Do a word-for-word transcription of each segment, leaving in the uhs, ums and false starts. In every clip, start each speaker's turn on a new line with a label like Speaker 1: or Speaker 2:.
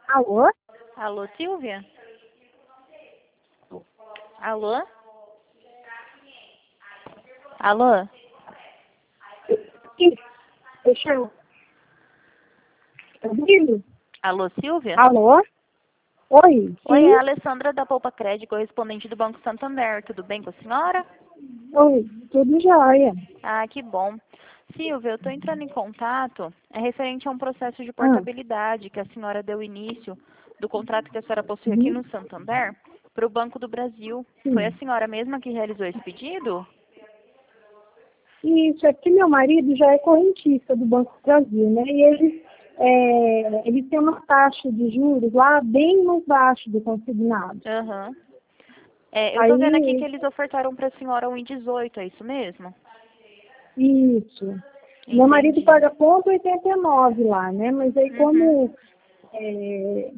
Speaker 1: Alô?
Speaker 2: Alô, Silvia? Alô? Alô?
Speaker 1: Sim, deixa eu... Tá ouvindo?
Speaker 2: Alô, Silvia?
Speaker 1: Alô? Oi,
Speaker 2: Oi,
Speaker 1: sim?
Speaker 2: é a Alessandra da Poupa Crédito, correspondente do Banco Santander. Tudo bem com a senhora?
Speaker 1: Oi, tudo jóia.
Speaker 2: Ah, que bom. Silvia, eu estou entrando em contato, é referente a um processo de
Speaker 1: Ah,
Speaker 2: portabilidade que a senhora deu início do contrato que a senhora possui aqui
Speaker 1: uhum,
Speaker 2: no Santander para o Banco do Brasil. Foi a
Speaker 1: sim.
Speaker 2: senhora mesma que realizou esse pedido?
Speaker 1: Isso, aqui meu marido já é correntista do Banco do Brasil, né? E ele, é, ele tem uma taxa de juros lá bem mais baixa do consignado.
Speaker 2: Aham. É, eu estou vendo aqui que
Speaker 1: Aí,
Speaker 2: eles ofertaram para a senhora um e dezoito, é isso mesmo?
Speaker 1: isso. Meu marido
Speaker 2: Entendi.
Speaker 1: paga ponto oitenta e nove lá, né? Mas aí
Speaker 2: Uhum.
Speaker 1: como é,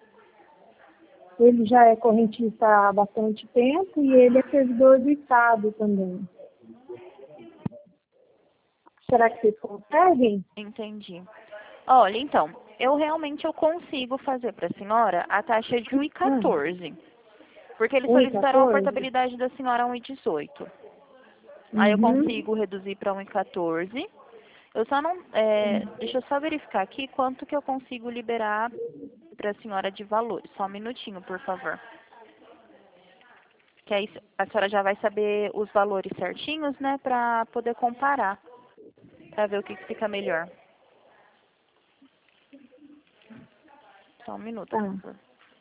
Speaker 1: ele já é correntista há bastante tempo e ele é servidor do Estado também. Será que vocês conseguem?
Speaker 2: Entendi. Olha, então, eu realmente eu consigo fazer para a senhora a taxa de
Speaker 1: Ah,
Speaker 2: um vírgula quatorze, porque eles
Speaker 1: um e
Speaker 2: solicitaram a
Speaker 1: quatorze?
Speaker 2: portabilidade da senhora a um vírgula dezoito. Aí eu
Speaker 1: Uhum.
Speaker 2: consigo reduzir para um vírgula quatorze. Eu só não, é, deixa eu só verificar aqui quanto que eu consigo liberar para a senhora de valores. Só um minutinho, por favor. Que aí a senhora já vai saber os valores certinhos, né, para poder comparar, para ver o que, que fica melhor. Só um minuto, por
Speaker 1: Tá.
Speaker 2: favor.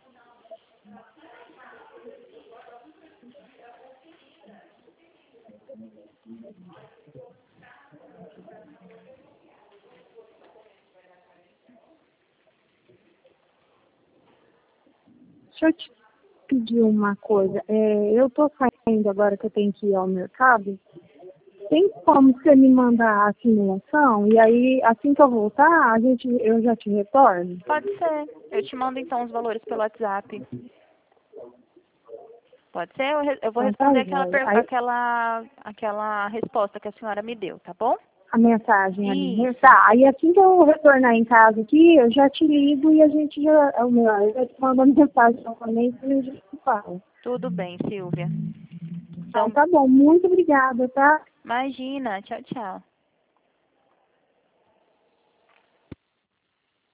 Speaker 1: Deixa eu te pedir uma coisa. É, eu estou saindo agora que eu tenho que ir ao mercado. Tem como você me mandar a simulação? E aí, assim que eu voltar, a gente, eu já te retorno?
Speaker 2: Pode ser. Eu te mando então os valores pelo WhatsApp. Pode ser? Eu, re- eu vou
Speaker 1: Então tá,
Speaker 2: responder aquela,
Speaker 1: joia.
Speaker 2: per-
Speaker 1: Aí,
Speaker 2: aquela, aquela resposta que a senhora me deu, tá bom?
Speaker 1: a mensagem ali, né?
Speaker 2: Isso.
Speaker 1: Tá, aí assim que eu retornar em casa aqui, eu já te ligo e a gente já, eu eu já te mando a mensagem novamente e a gente fala.
Speaker 2: Tudo bem, Silvia.
Speaker 1: Então
Speaker 2: Então,
Speaker 1: tá bom, muito obrigada, tá?
Speaker 2: imagina. Tchau, tchau.